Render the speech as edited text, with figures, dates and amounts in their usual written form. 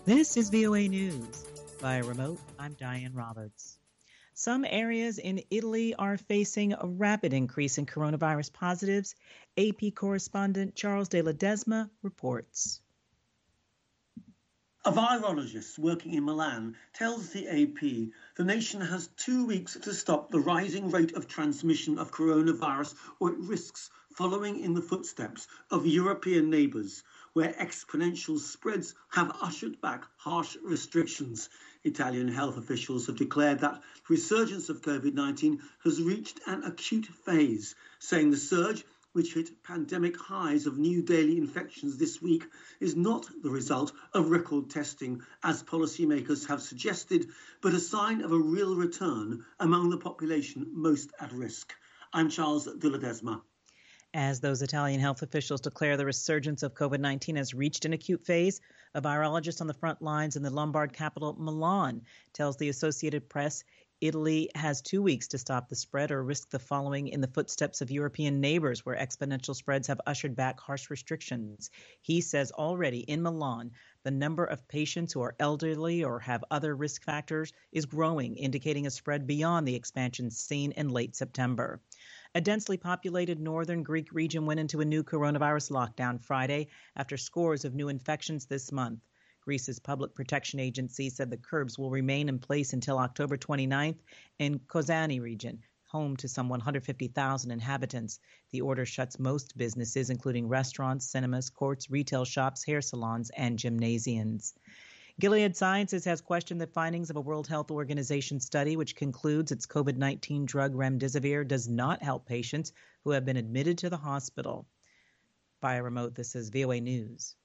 This is VOA News. Via remote, I'm Diane Roberts. Some areas in Italy are facing a rapid increase in coronavirus positives. AP correspondent Charles de Ledesma reports. A virologist working in Milan tells the AP the nation has 2 weeks to stop the rising rate of transmission of coronavirus or it risks following in the footsteps of European neighbours, where exponential spreads have ushered back harsh restrictions. Italian health officials have declared that the resurgence of COVID-19 has reached an acute phase, saying the surge, which hit pandemic highs of new daily infections this week, is not the result of record testing, as policymakers have suggested, but a sign of a real return among the population most at risk. I'm Charles de Ledesma. As those Italian health officials declare the resurgence of COVID-19 has reached an acute phase, a virologist on the front lines in the Lombard capital, Milan, tells the Associated Press Italy has 2 weeks to stop the spread or risk the following in the footsteps of European neighbors, where exponential spreads have ushered back harsh restrictions. He says already in Milan, the number of patients who are elderly or have other risk factors is growing, indicating a spread beyond the expansion seen in late September. A densely populated northern Greek region went into a new coronavirus lockdown Friday after scores of new infections this month. Greece's Public Protection Agency said the curbs will remain in place until October 29th in Kozani region, home to some 150,000 inhabitants. The order shuts most businesses, including restaurants, cinemas, courts, retail shops, hair salons, and gymnasiums. Gilead Sciences has questioned the findings of a World Health Organization study which concludes its COVID-19 drug remdesivir does not help patients who have been admitted to the hospital. Via remote, this is VOA News.